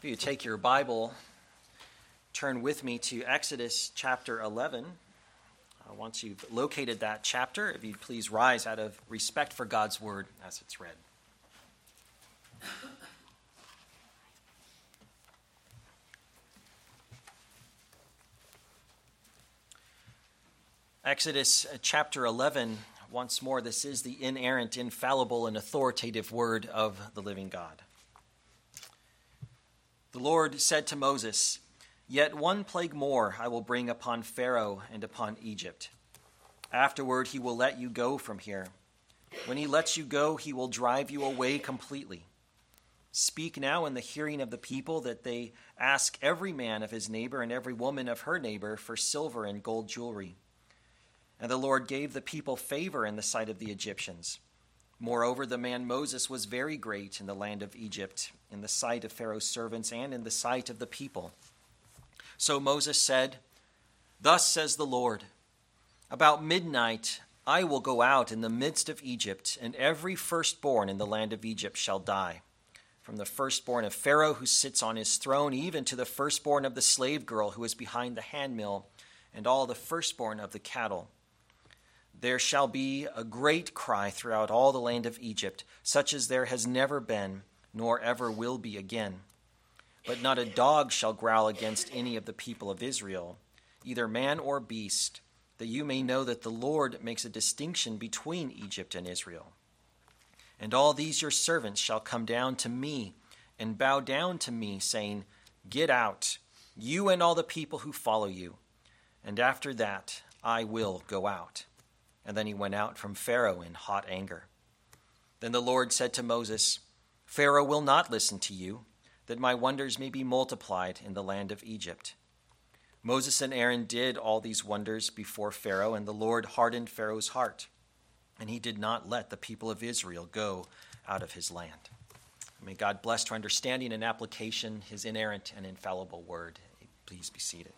If you take your Bible, turn with me to Exodus chapter 11. Once you've located that chapter, if you'd please rise out of respect for God's word as it's read. Exodus chapter 11, once more, this is the inerrant, infallible, and authoritative word of the living God. The Lord said to Moses, "Yet one plague more I will bring upon Pharaoh and upon Egypt. Afterward he will let you go from here. When he lets you go, he will drive you away completely. Speak now in the hearing of the people that they ask every man of his neighbor and every woman of her neighbor for silver and gold jewelry." And the Lord gave the people favor in the sight of the Egyptians. Moreover, the man Moses was very great in the land of Egypt, in the sight of Pharaoh's servants and in the sight of the people. So Moses said, "Thus says the Lord, about midnight I will go out in the midst of Egypt, and every firstborn in the land of Egypt shall die, from the firstborn of Pharaoh who sits on his throne, even to the firstborn of the slave girl who is behind the handmill, and all the firstborn of the cattle. There shall be a great cry throughout all the land of Egypt, such as there has never been, nor ever will be again. But not a dog shall growl against any of the people of Israel, either man or beast, that you may know that the Lord makes a distinction between Egypt and Israel. And all these your servants shall come down to me and bow down to me, saying, 'Get out, you and all the people who follow you.' And after that I will go out." And then he went out from Pharaoh in hot anger. Then the Lord said to Moses, "Pharaoh will not listen to you, that my wonders may be multiplied in the land of Egypt." Moses and Aaron did all these wonders before Pharaoh, and the Lord hardened Pharaoh's heart, and he did not let the people of Israel go out of his land. May God bless to understanding and application his inerrant and infallible word. Please be seated.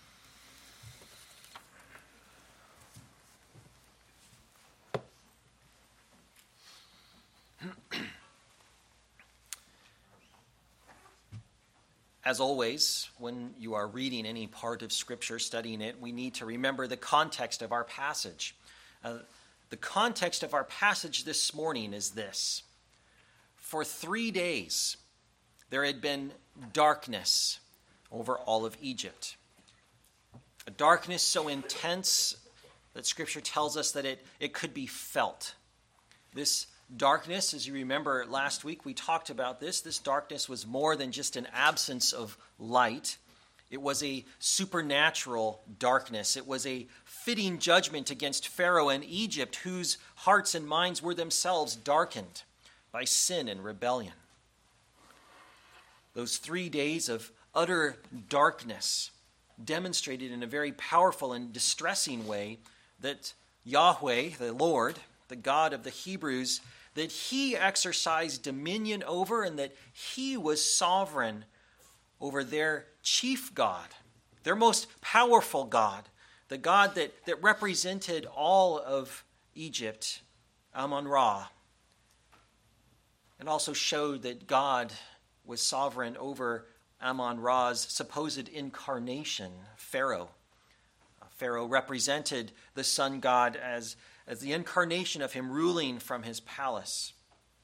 As always, when you are reading any part of Scripture, studying it, we need to remember the context of our passage. The context of our passage this morning is this. For 3 days, there had been darkness over all of Egypt. A darkness so intense that Scripture tells us that it could be felt. This darkness, as you remember last week, we talked about this. This darkness was more than just an absence of light. It was a supernatural darkness. It was a fitting judgment against Pharaoh and Egypt, whose hearts and minds were themselves darkened by sin and rebellion. Those 3 days of utter darkness demonstrated in a very powerful and distressing way that Yahweh, the Lord, the God of the Hebrews, that he exercised dominion over and that he was sovereign over their chief God, their most powerful God, the God that represented all of Egypt, Amun-Ra, and also showed that God was sovereign over Amun-Ra's supposed incarnation, Pharaoh. Pharaoh represented the sun god as the incarnation of him ruling from his palace.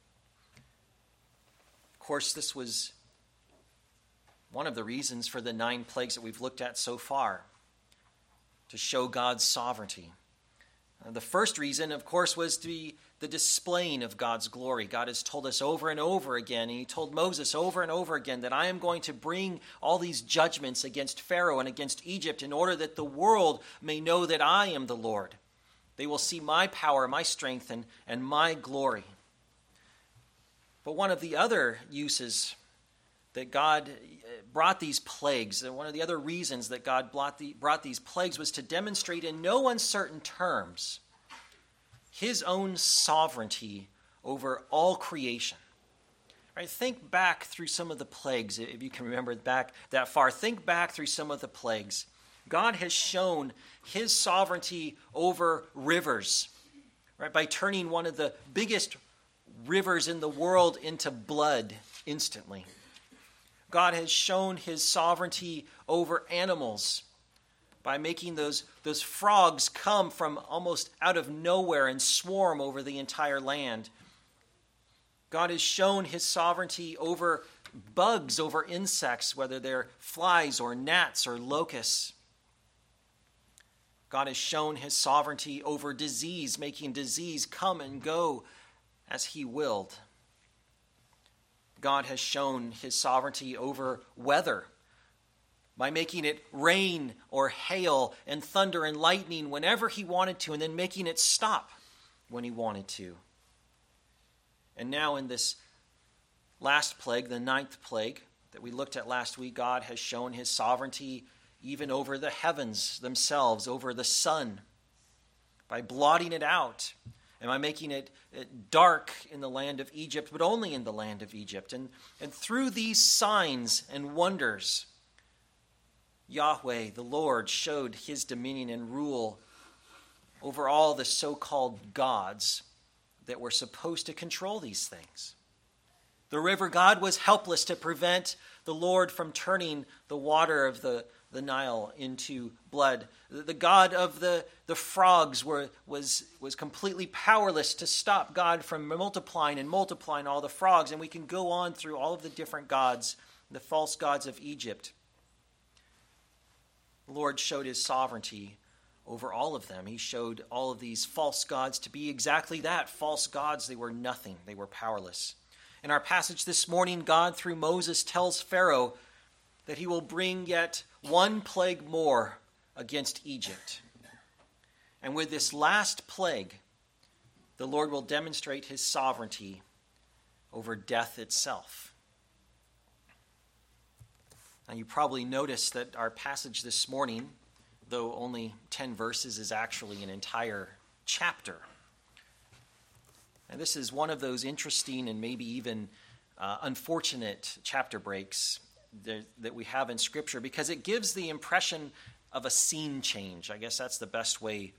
Of course, this was one of the reasons for the 9 plagues that we've looked at so far, to show God's sovereignty. The first reason, of course, was to be the displaying of God's glory. God has told us over and over again, and he told Moses over and over again, that I am going to bring all these judgments against Pharaoh and against Egypt in order that the world may know that I am the Lord. They will see my power, my strength, and my glory. But one of the other uses that God brought these plagues, and one of the other reasons that God brought these plagues was to demonstrate in no uncertain terms his own sovereignty over all creation. Right? Think back through some of the plagues, if you can remember back that far. Think back through some of the plagues. God has shown his sovereignty over rivers, right, by turning one of the biggest rivers in the world into blood instantly. God has shown his sovereignty over animals by making those frogs come from almost out of nowhere and swarm over the entire land. God has shown his sovereignty over bugs, over insects, whether they're flies or gnats or locusts. God has shown his sovereignty over disease, making disease come and go as he willed. God has shown his sovereignty over weather by making it rain or hail and thunder and lightning whenever he wanted to, and then making it stop when he wanted to. And now in this last plague, the 9th plague that we looked at last week, God has shown his sovereignty even over the heavens themselves, over the sun, by blotting it out and by making it dark in the land of Egypt, but only in the land of Egypt. And through these signs and wonders, Yahweh, the Lord, showed his dominion and rule over all the so-called gods that were supposed to control these things. The river god was helpless to prevent the Lord from turning the water of the Nile into blood. The god of the frogs was completely powerless to stop God from multiplying all the frogs. And we can go on through all of the different gods, the false gods of Egypt. The Lord showed his sovereignty over all of them. He showed all of these false gods to be exactly that, false gods. They were nothing. They were powerless. In our passage this morning, God, through Moses, tells Pharaoh that he will bring yet one plague more against Egypt. And with this last plague, the Lord will demonstrate his sovereignty over death itself. Now, you probably noticed that our passage this morning, though only 10 verses, is actually an entire chapter. And this is one of those interesting and maybe even unfortunate chapter breaks that we have in Scripture, because it gives the impression of a scene change. I guess that's the best way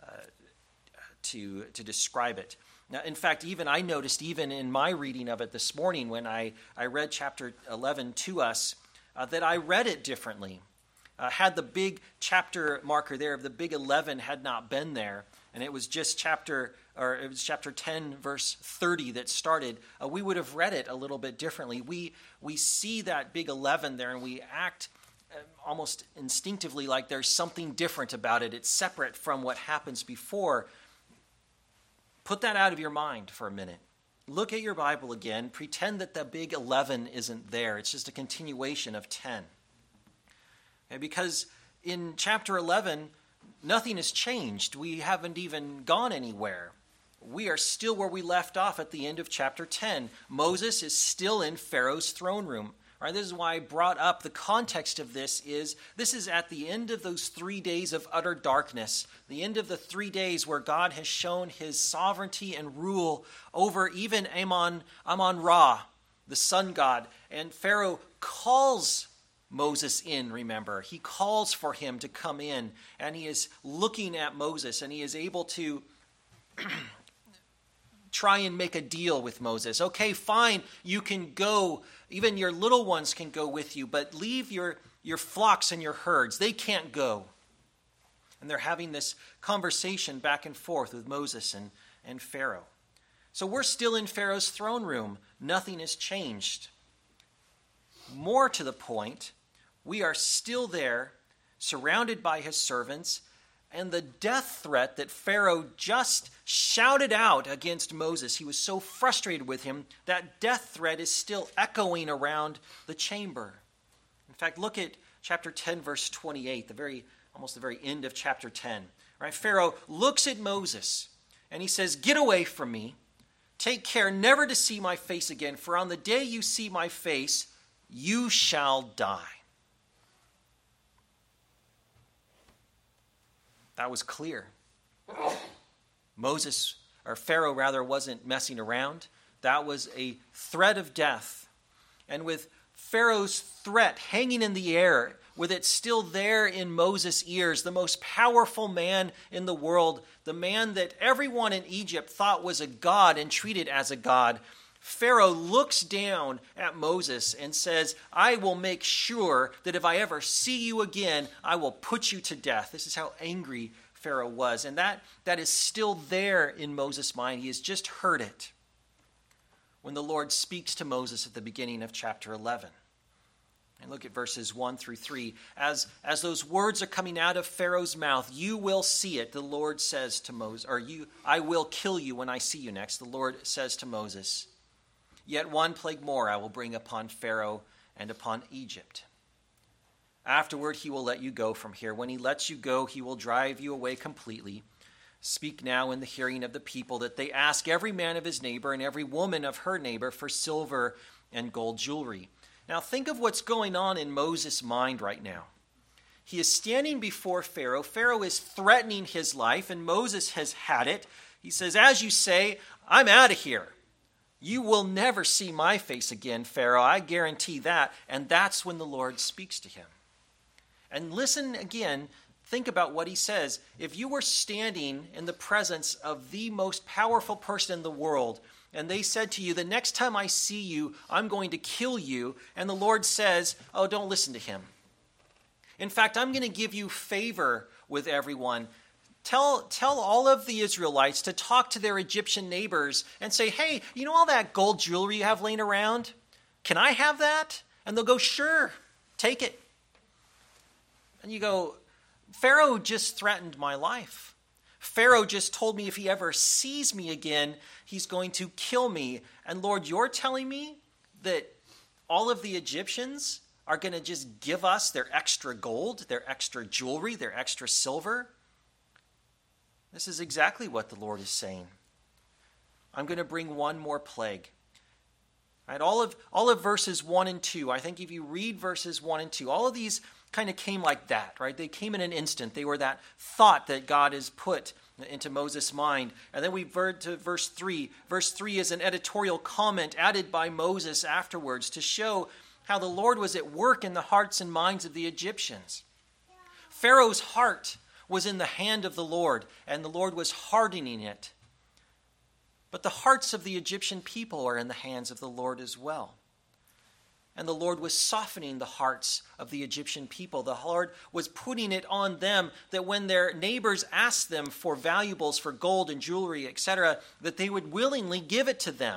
to describe it. Now, in fact, I noticed even in my reading of it this morning when I read chapter 11 to us, that I read it differently. Had the big chapter marker there of the big 11 had not been there, and it was just chapter 10, verse 30 that started, we would have read it a little bit differently. We see that big 11 there, and we act almost instinctively like there's something different about it. It's separate from what happens before. Put that out of your mind for a minute. Look at your Bible again. Pretend that the big 11 isn't there. It's just a continuation of 10. Okay, because in chapter 11, nothing has changed. We haven't even gone anywhere. We are still where we left off at the end of chapter 10. Moses is still in Pharaoh's throne room. Right, this is why I brought up the context of this is at the end of those 3 days of utter darkness, the end of the 3 days where God has shown his sovereignty and rule over even Amon-Ra, the sun god. And Pharaoh calls Moses in, remember. He calls for him to come in, and he is looking at Moses, and he is able to try and make a deal with Moses. Okay, fine, you can go. Even your little ones can go with you, but leave your flocks and your herds. They can't go. And they're having this conversation back and forth with Moses and Pharaoh. So we're still in Pharaoh's throne room. Nothing has changed. More to the point, we are still there, surrounded by his servants, and the death threat that Pharaoh just shouted out against Moses, he was so frustrated with him, that death threat is still echoing around the chamber. In fact, look at chapter 10, verse 28, almost the very end of chapter 10. Right? Pharaoh looks at Moses, and he says, "Get away from me. Take care never to see my face again, for on the day you see my face, you shall die." That was clear. Pharaoh wasn't messing around. That was a threat of death. And with Pharaoh's threat hanging in the air, with it still there in Moses' ears, the most powerful man in the world, the man that everyone in Egypt thought was a god and treated as a god, Pharaoh looks down at Moses and says, I will make sure that if I ever see you again, I will put you to death. This is how angry Pharaoh was. And that is still there in Moses' mind. He has just heard it when the Lord speaks to Moses at the beginning of chapter 11. And look at verses 1 through 3. As those words are coming out of Pharaoh's mouth, you will see it, the Lord says to Moses, I will kill you when I see you next. The Lord says to Moses, yet one plague more I will bring upon Pharaoh and upon Egypt. Afterward, he will let you go from here. When he lets you go, he will drive you away completely. Speak now in the hearing of the people that they ask every man of his neighbor and every woman of her neighbor for silver and gold jewelry. Now think of what's going on in Moses' mind right now. He is standing before Pharaoh. Pharaoh is threatening his life, and Moses has had it. He says, as you say, I'm out of here. You will never see my face again, Pharaoh. I guarantee that. And that's when the Lord speaks to him. And listen again, think about what he says. If you were standing in the presence of the most powerful person in the world, and they said to you, the next time I see you, I'm going to kill you, and the Lord says, oh, don't listen to him. In fact, I'm going to give you favor with everyone. Tell all of the Israelites to talk to their Egyptian neighbors and say, hey, you know all that gold jewelry you have laying around? Can I have that? And they'll go, sure, take it. And you go, Pharaoh just threatened my life. Pharaoh just told me if he ever sees me again, he's going to kill me. And Lord, you're telling me that all of the Egyptians are going to just give us their extra gold, their extra jewelry, their extra silver? This is exactly what the Lord is saying. I'm going to bring one more plague. Right, all of verses 1 and 2, I think if you read verses 1 and 2, all of these kind of came like that, right? They came in an instant. They were that thought that God has put into Moses' mind. And then we turn to verse 3. Verse 3 is an editorial comment added by Moses afterwards to show how the Lord was at work in the hearts and minds of the Egyptians. Pharaoh's heart was in the hand of the Lord, and the Lord was hardening it. But the hearts of the Egyptian people are in the hands of the Lord as well. And the Lord was softening the hearts of the Egyptian people. The Lord was putting it on them that when their neighbors asked them for valuables, for gold and jewelry, etc., that they would willingly give it to them.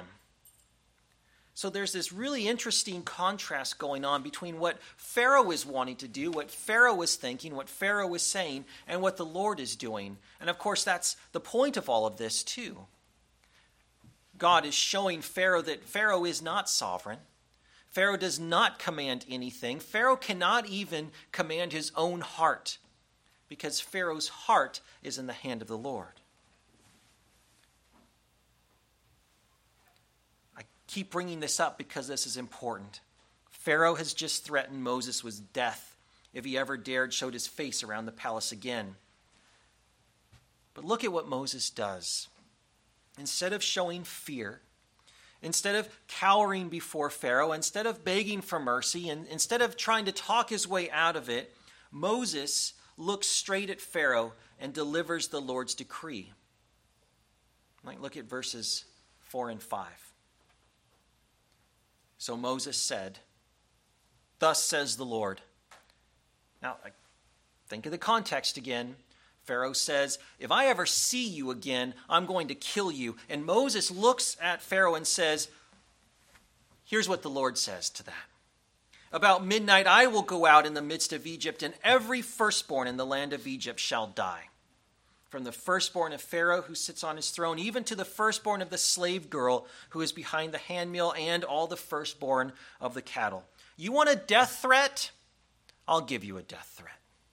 So there's this really interesting contrast going on between what Pharaoh is wanting to do, what Pharaoh is thinking, what Pharaoh is saying, and what the Lord is doing. And of course, that's the point of all of this too. God is showing Pharaoh that Pharaoh is not sovereign. Pharaoh does not command anything. Pharaoh cannot even command his own heart, because Pharaoh's heart is in the hand of the Lord. I keep bringing this up because this is important. Pharaoh has just threatened Moses with death if he ever dared show his face around the palace again. But look at what Moses does. Instead of showing fear, instead of cowering before Pharaoh, instead of begging for mercy, and instead of trying to talk his way out of it, Moses looks straight at Pharaoh and delivers the Lord's decree. Look at verses 4 and 5. So Moses said, "Thus says the Lord." Now, think of the context again. Pharaoh says, if I ever see you again, I'm going to kill you. And Moses looks at Pharaoh and says, here's what the Lord says to that. About midnight I will go out in the midst of Egypt, and every firstborn in the land of Egypt shall die. From the firstborn of Pharaoh who sits on his throne, even to the firstborn of the slave girl who is behind the handmill, and all the firstborn of the cattle. You want a death threat? I'll give you a death threat.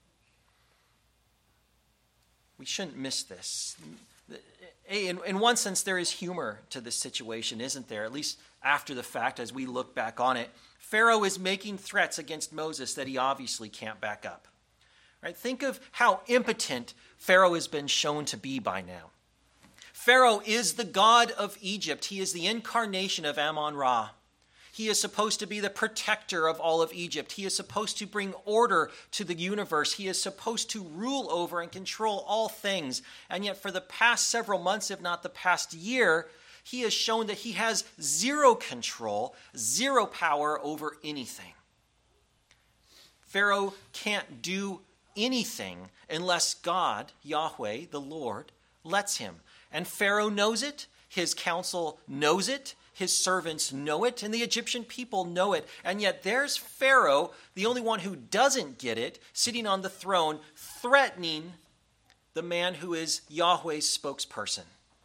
We shouldn't miss this. In one sense, there is humor to this situation, isn't there? At least after the fact, as we look back on it. Pharaoh is making threats against Moses that he obviously can't back up. Right? Think of how impotent Pharaoh has been shown to be by now. Pharaoh is the god of Egypt. He is the incarnation of Amun-Ra. He is supposed to be the protector of all of Egypt. He is supposed to bring order to the universe. He is supposed to rule over and control all things. And yet for the past several months, if not the past year, he has shown that he has zero control, zero power over anything. Pharaoh can't do anything unless God, Yahweh, the Lord, lets him. And Pharaoh knows it, his council knows it, his servants know it, and the Egyptian people know it. And yet there's Pharaoh, the only one who doesn't get it, sitting on the throne, threatening the man who is Yahweh's spokesperson.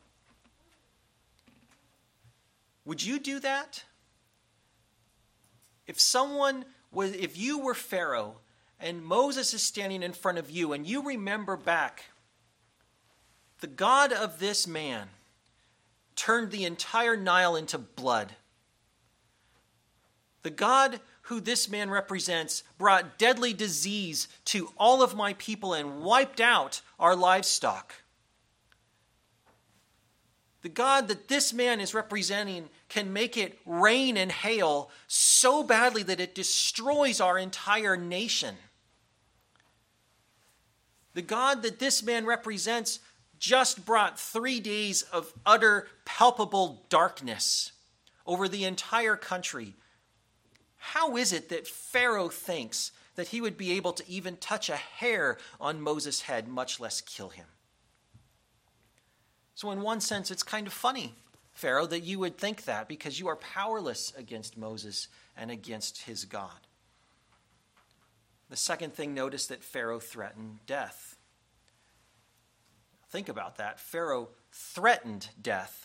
Would you do that? If you were Pharaoh and Moses is standing in front of you and you remember back, the God of this man turned the entire Nile into blood. The God who this man represents brought deadly disease to all of my people and wiped out our livestock. The God that this man is representing can make it rain and hail so badly that it destroys our entire nation. The God that this man represents just brought 3 days of utter, palpable darkness over the entire country. How is it that Pharaoh thinks that he would be able to even touch a hair on Moses' head, much less kill him? So in one sense, it's kind of funny, Pharaoh, that you would think that because you are powerless against Moses and against his God. The second thing, notice that Pharaoh threatened death. Think about that. Pharaoh threatened death,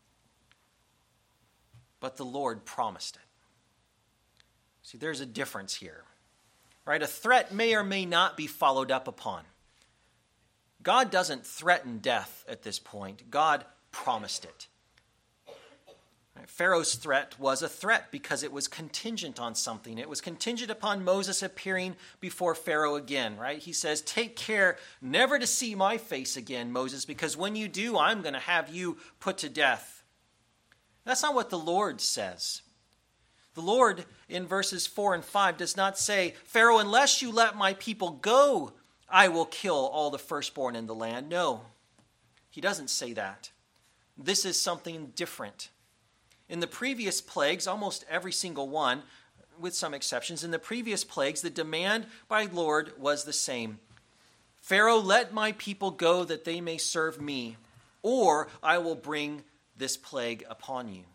but the Lord promised it. See, there's a difference here, right? A threat may or may not be followed up upon. God doesn't threaten death at this point. God promised it. Pharaoh's threat was a threat because it was contingent on something. It was contingent upon Moses appearing before Pharaoh again, right? He says, take care never to see my face again, Moses, because when you do, I'm going to have you put to death. That's not what the Lord says. The Lord, in verses 4 and 5, does not say, Pharaoh, unless you let my people go, I will kill all the firstborn in the land. No, he doesn't say that. This is something different. In the previous plagues, almost every single one, with some exceptions, in the previous plagues, the demand by the Lord was the same. Pharaoh, let my people go that they may serve me, or I will bring this plague upon you.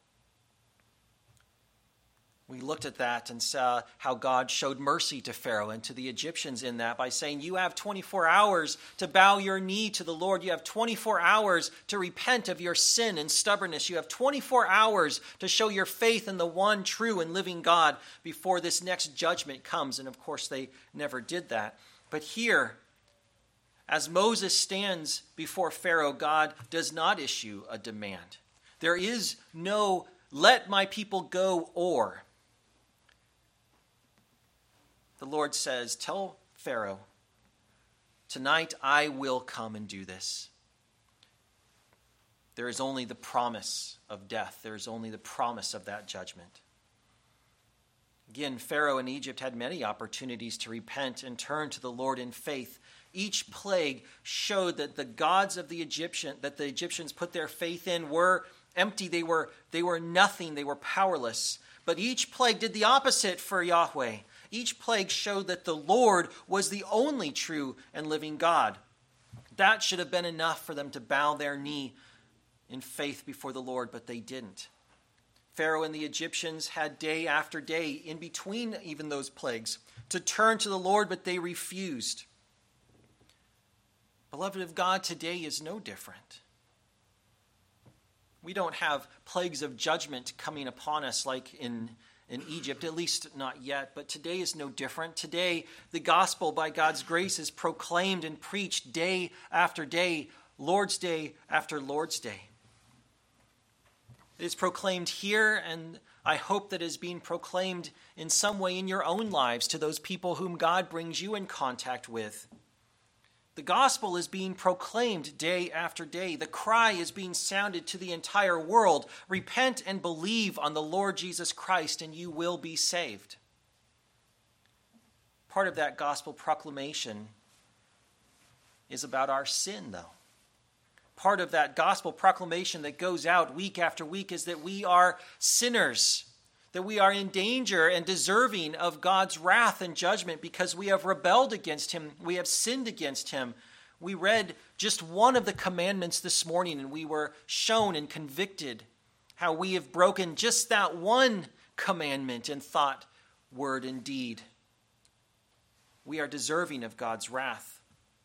We looked at that and saw how God showed mercy to Pharaoh and to the Egyptians in that by saying, you have 24 hours to bow your knee to the Lord. You have 24 hours to repent of your sin and stubbornness. You have 24 hours to show your faith in the one true and living God before this next judgment comes. And of course, they never did that. But here, as Moses stands before Pharaoh, God does not issue a demand. There is no let my people go or. The Lord says, tell Pharaoh, tonight I will come and do this. There is only the promise of death. There is only the promise of that judgment. Again, Pharaoh in Egypt had many opportunities to repent and turn to the Lord in faith. Each plague showed that the gods of the Egyptians put their faith in were empty. They were nothing. They were powerless. But each plague did the opposite for Yahweh. Each plague showed that the Lord was the only true and living God. That should have been enough for them to bow their knee in faith before the Lord, but they didn't. Pharaoh and the Egyptians had day after day, in between even those plagues, to turn to the Lord, but they refused. Beloved of God, today is no different. We don't have plagues of judgment coming upon us like in Egypt, at least not yet, but today is no different. Today, the gospel by God's grace is proclaimed and preached day after day, Lord's Day after Lord's Day. It is proclaimed here, and I hope that it is being proclaimed in some way in your own lives to those people whom God brings you in contact with. The gospel is being proclaimed day after day. The cry is being sounded to the entire world. Repent and believe on the Lord Jesus Christ, and you will be saved. Part of that gospel proclamation is about our sin, though. part of that gospel proclamation that goes out week after week is that we are sinners, that we are in danger and deserving of God's wrath and judgment because we have rebelled against him, we have sinned against him. We read just one of the commandments this morning, and we were shown and convicted how we have broken just that one commandment in thought, word, and deed. We are deserving of God's wrath.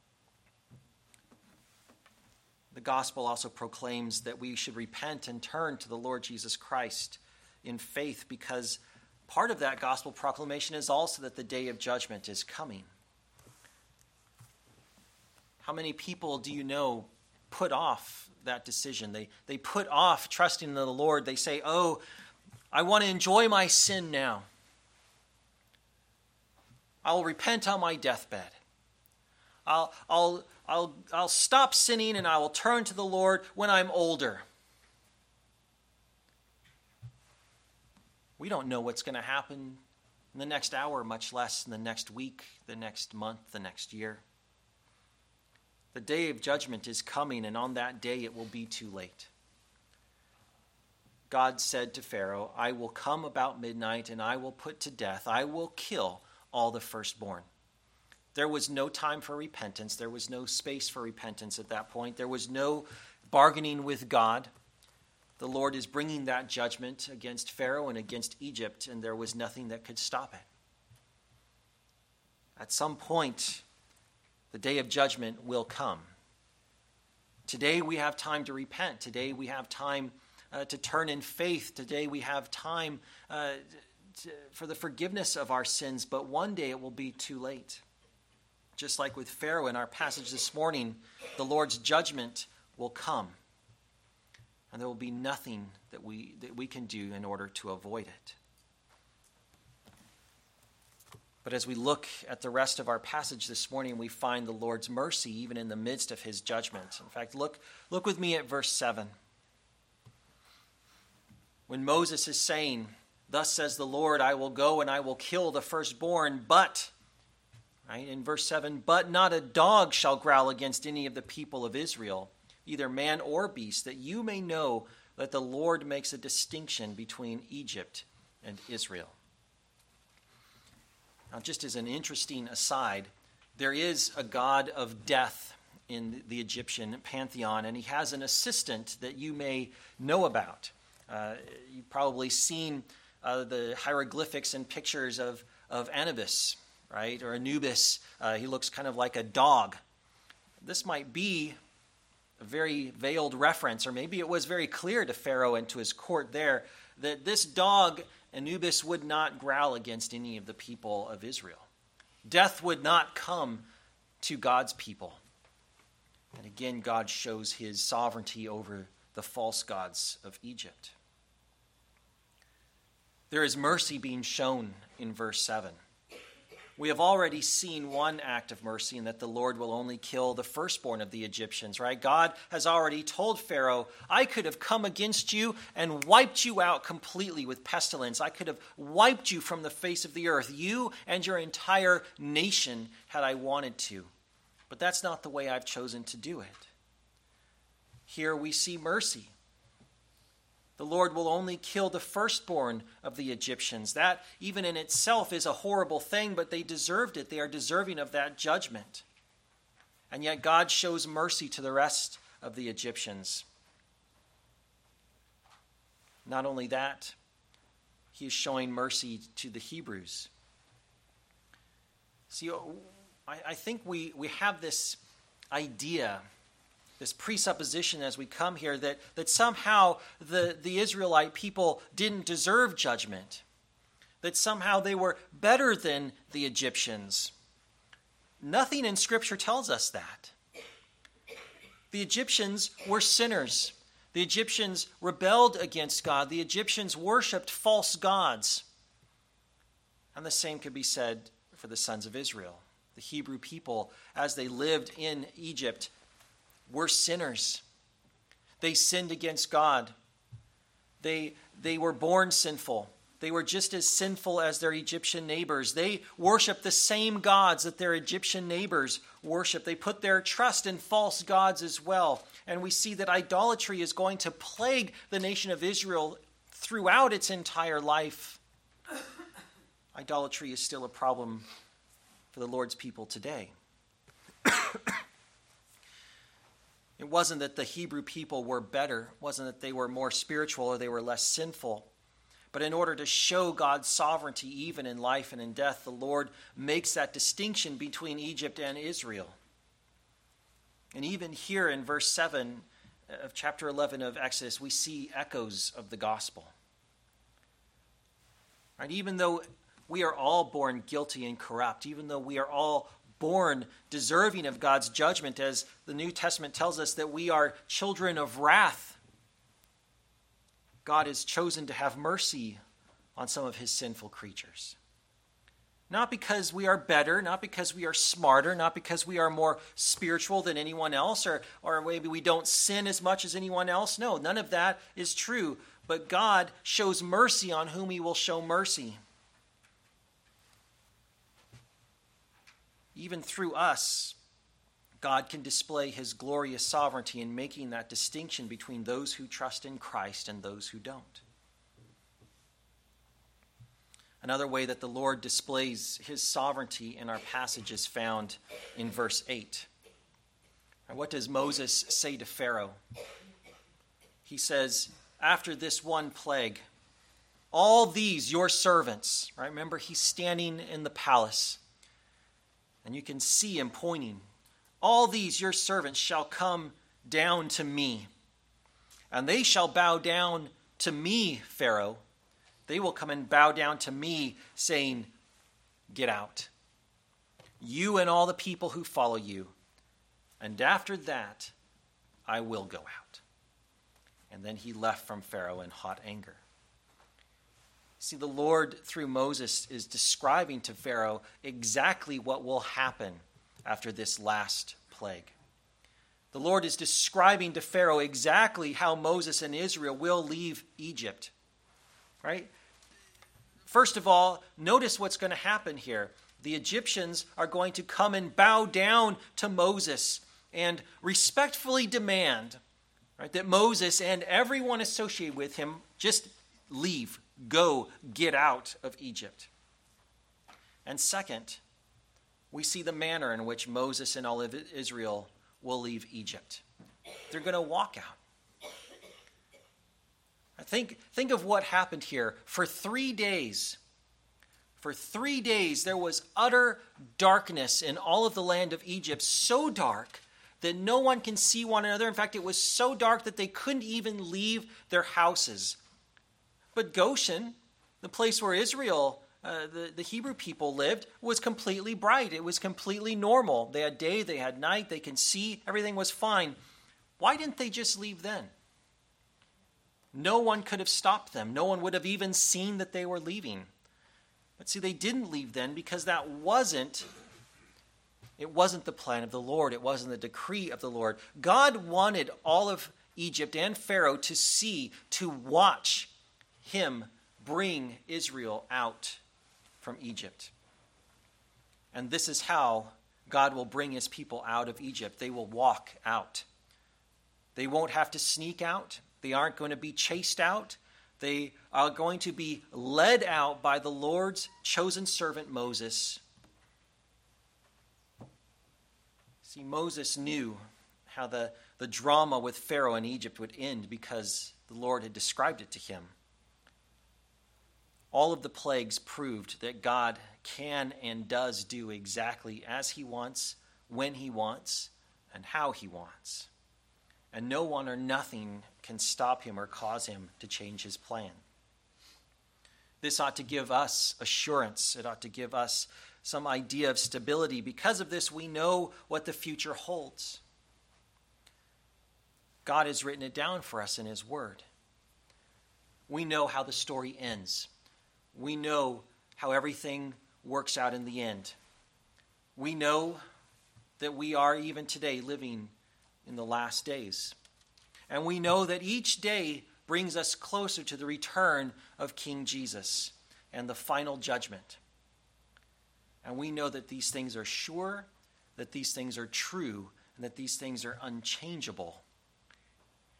The gospel also proclaims that we should repent and turn to the Lord Jesus Christ in faith, because part of that gospel proclamation is also that the day of judgment is coming. How many people do you know put off that decision? They put off trusting in the Lord. They say, oh, I want to enjoy my sin now. I'll repent on my deathbed. I'll stop sinning and I will turn to the Lord when I'm older. We don't know what's going to happen in the next hour, much less in the next week, the next month, the next year. The day of judgment is coming, and on that day it will be too late. God said to Pharaoh, I will come about midnight, and I will put to death, I will kill all the firstborn. There was no time for repentance. There was no space for repentance at that point. There was no bargaining with God. The Lord is bringing that judgment against Pharaoh and against Egypt, and there was nothing that could stop it. At some point, the day of judgment will come. Today we have time to repent. Today we have time to turn in faith. Today we have time for the forgiveness of our sins, but one day it will be too late. Just like with Pharaoh in our passage this morning, the Lord's judgment will come, and there will be nothing that we can do in order to avoid it. But as we look at the rest of our passage this morning, we find the Lord's mercy even in the midst of his judgment. In fact, look with me at verse 7. When Moses is saying, thus says the Lord, I will go and I will kill the firstborn, but, right, in verse 7, but not a dog shall growl against any of the people of Israel, either man or beast, that you may know that the Lord makes a distinction between Egypt and Israel. Now, just as an interesting aside, there is a god of death in the Egyptian pantheon, and he has an assistant that you may know about. You've probably seen the hieroglyphics and pictures of Anubis, right, or Anubis. He looks kind of like a dog. This might be a very veiled reference, or maybe it was very clear to Pharaoh and to his court there that this dog, Anubis, would not growl against any of the people of Israel. Death would not come to God's people. And again, God shows his sovereignty over the false gods of Egypt. There is mercy being shown in verse 7. We have already seen one act of mercy in that the Lord will only kill the firstborn of the Egyptians, right? God has already told Pharaoh, I could have come against you and wiped you out completely with pestilence. I could have wiped you from the face of the earth, you and your entire nation, had I wanted to. But that's not the way I've chosen to do it. Here we see mercy. The Lord will only kill the firstborn of the Egyptians. That, even in itself, is a horrible thing, but they deserved it. They are deserving of that judgment. And yet God shows mercy to the rest of the Egyptians. Not only that, he is showing mercy to the Hebrews. See, I think we have this idea, this presupposition as we come here, that somehow the Israelite people didn't deserve judgment, that somehow they were better than the Egyptians. Nothing in Scripture tells us that. The Egyptians were sinners. The Egyptians rebelled against God. The Egyptians worshipped false gods. And the same could be said for the sons of Israel. The Hebrew people, as they lived in Egypt, were sinners. They sinned against God. They were born sinful. They were just as sinful as their Egyptian neighbors. They worshiped the same gods that their Egyptian neighbors worshiped. They put their trust in false gods as well. and we see that idolatry is going to plague the nation of Israel throughout its entire life, idolatry is still a problem for the Lord's people today. It wasn't that the Hebrew people were better. It wasn't that they were more spiritual or they were less sinful. But in order to show God's sovereignty even in life and in death, the Lord makes that distinction between Egypt and Israel. And even here in verse 7 of chapter 11 of Exodus, we see echoes of the gospel. Right? Even though we are all born guilty and corrupt, even though we are all born deserving of God's judgment, as the New Testament tells us that we are children of wrath, God has chosen to have mercy on some of his sinful creatures. Not because we are better, not because we are smarter, not because we are more spiritual than anyone else, or maybe we don't sin as much as anyone else. No, none of that is true. But God shows mercy on whom he will show mercy. Even through us, God can display his glorious sovereignty in making that distinction between those who trust in Christ and those who don't. Another way that the Lord displays his sovereignty in our passage is found in verse 8. What does Moses say to Pharaoh? He says, after this one plague, all these your servants, right? Remember, he's standing in the palace, and you can see him pointing. All these your servants shall come down to me, and they shall bow down to me, Pharaoh. They will come and bow down to me, saying, get out, you and all the people who follow you, and after that I will go out. And then he left from Pharaoh in hot anger. See, the Lord, through Moses, is describing to Pharaoh exactly what will happen after this last plague. The Lord is describing to Pharaoh exactly how Moses and Israel will leave Egypt. Right? First of all, notice what's going to happen here. The Egyptians are going to come and bow down to Moses and respectfully demand, right, that Moses and everyone associated with him just leave, go, get out of Egypt. And second, we see the manner in which Moses and all of Israel will leave Egypt. They're going to walk out. Think of what happened here. For 3 days, there was utter darkness in all of the land of Egypt, so dark that no one can see one another. In fact, it was so dark that they couldn't even leave their houses. But Goshen, the place where Israel, the Hebrew people lived, was completely bright. It was completely normal. They had day, they had night, they can see, everything was fine. Why didn't they just leave then? No one could have stopped them. No one would have even seen that they were leaving. But see, they didn't leave then because it wasn't the plan of the Lord. It wasn't the decree of the Lord. God wanted all of Egypt and Pharaoh to see, to watch him bring Israel out from Egypt. And this is how God will bring his people out of Egypt. They will walk out. They won't have to sneak out. They aren't going to be chased out. They are going to be led out by the Lord's chosen servant Moses. See, Moses knew how the drama with Pharaoh in Egypt would end because the Lord had described it to him. All of the plagues proved that God can and does do exactly as he wants, when he wants, and how he wants. And no one or nothing can stop him or cause him to change his plan. This ought to give us assurance. It ought to give us some idea of stability. Because of this, we know what the future holds. God has written it down for us in his word. We know how the story ends. We know how everything works out in the end. We know that we are even today living in the last days. And we know that each day brings us closer to the return of King Jesus and the final judgment. And we know that these things are sure, that these things are true, and that these things are unchangeable.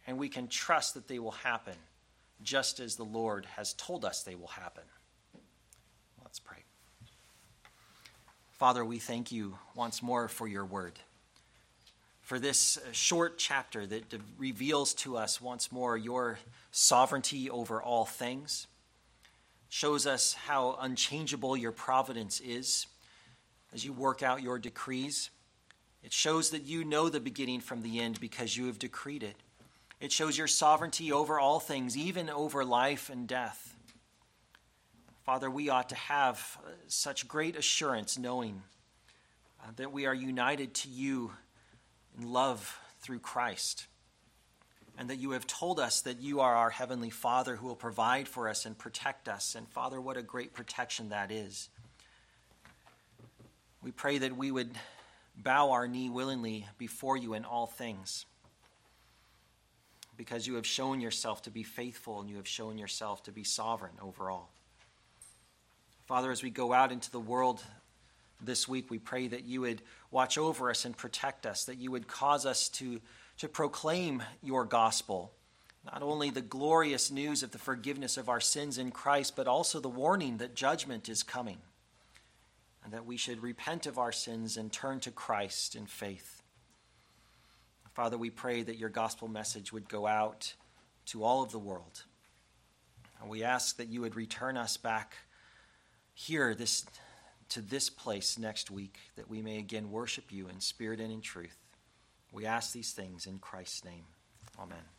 and we can trust that they will happen just as the Lord has told us they will happen. Let's pray. Father, we thank you once more for your word, for this short chapter that reveals to us once more your sovereignty over all things, shows us how unchangeable your providence is as you work out your decrees. It shows that you know the beginning from the end because you have decreed it. It shows your sovereignty over all things, even over life and death. Father, we ought to have such great assurance knowing that we are united to you in love through Christ, and that you have told us that you are our Heavenly Father who will provide for us and protect us. And Father, what a great protection that is. We pray that we would bow our knee willingly before you in all things, because you have shown yourself to be faithful and you have shown yourself to be sovereign over all. Father, as we go out into the world this week, we pray that you would watch over us and protect us, that you would cause us to proclaim your gospel, not only the glorious news of the forgiveness of our sins in Christ, but also the warning that judgment is coming, and that we should repent of our sins and turn to Christ in faith. Father, we pray that your gospel message would go out to all of the world. And we ask that you would return us back here to this place next week, that we may again worship you in spirit and in truth. We ask these things in Christ's name. Amen.